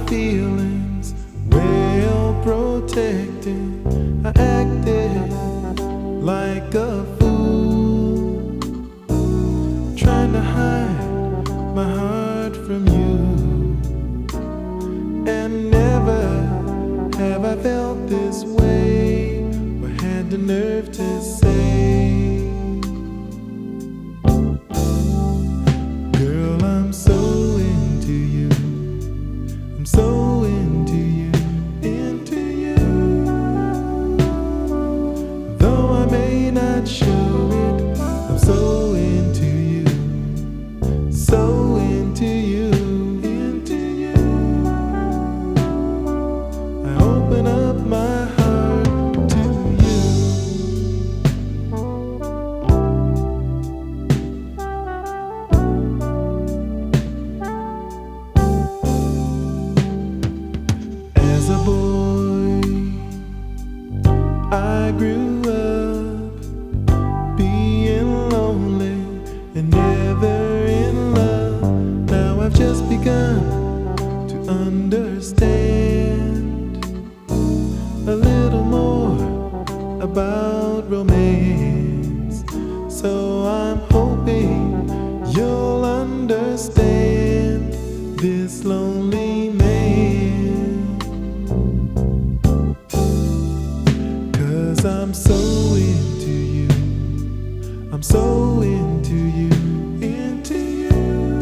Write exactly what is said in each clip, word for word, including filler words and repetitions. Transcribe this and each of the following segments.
feelings well protected. I acted like a fool, trying to hide my heart from you. And never have I felt this way, or had the nerve to say, girl, I'm so into you. I'm so into you, into you. Though I may not show it, I'm so into you, so into you, into you. I open up my heart to you. As a boy, I grew up being lonely and never in love. Now I've just begun to understand a little more about romance. So I'm hoping you'll understand this lonely man. 'Cause I'm so into you, I'm so into you, into you.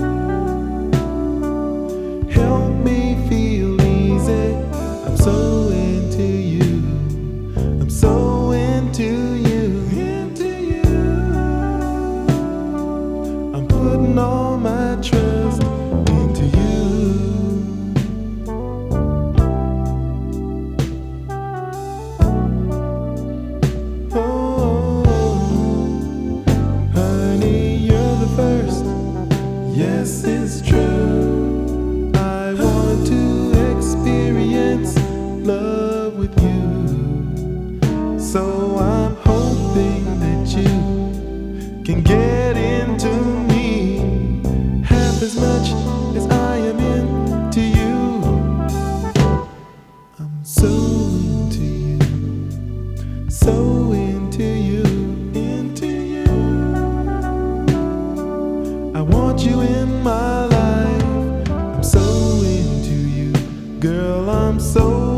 Help me feel easy, I'm so into you, I'm so into you, into you. I'm putting all my trust into you. First, yes, it's true. I want to experience love with you. So I'm hoping that you can get into me half as much as I am into you. I'm so into you, so into you, into you. I want you in my life. I'm so into you, girl, I'm so